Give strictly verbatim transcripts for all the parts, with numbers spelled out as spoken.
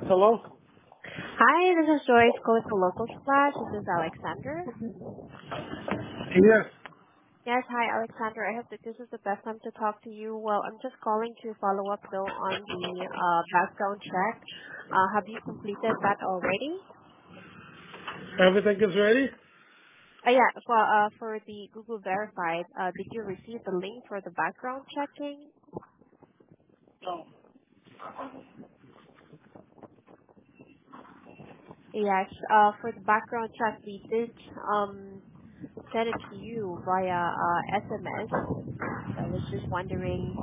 Hello? Hi, this is Joyce calling from Local Splash. This is Alexander. Yes. Yes, hi Alexander. I hope that this is the best time to talk to you. Well, I'm just calling to follow up though on the uh, background check. Uh, have you completed that already? Everything is ready? Uh, yeah, for uh, for the Google Verified, uh, did you receive the link for the background checking? Yes, uh, for the background check, we did um, send it to you via uh, S M S. So I was just wondering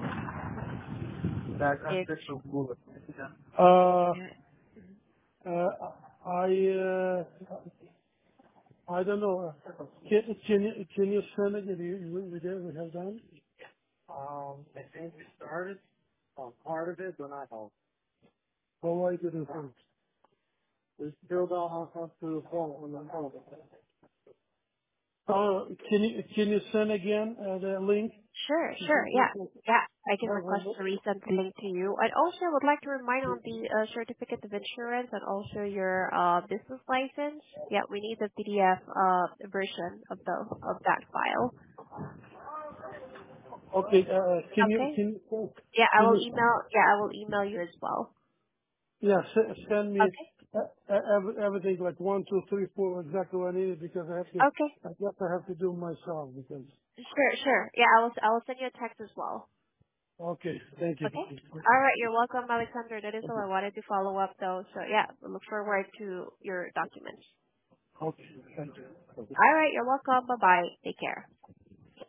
if Uh, yeah. uh, I, uh, I don't know. Can, can you, can you send it? You, you, we did, we have done? What will I do first? Uh, can you, can you send again, uh, the link? Sure, sure. Yeah. Yeah. I can request to resend the link to you. And also would like to remind on the uh, certificate of insurance and also your uh, business license. Yeah, we need the P D F uh, version of the of that file. Okay, uh, can you, Okay. can you, Yeah, I can will you, email. Yeah, I will email you as well. yeah, send, send me Okay. uh, uh, every- everything like one, two, three, four, exactly what I need because I have to, Okay. I guess I have to do myself because, Sure, sure. Yeah, I will. I will send you a text as well. okay, thank you. Okay. All right. You're welcome, Alexander. That is all I wanted to follow up, though. So yeah, I look forward to your documents. Okay, thank you. All right. You're welcome. Bye bye. Take care.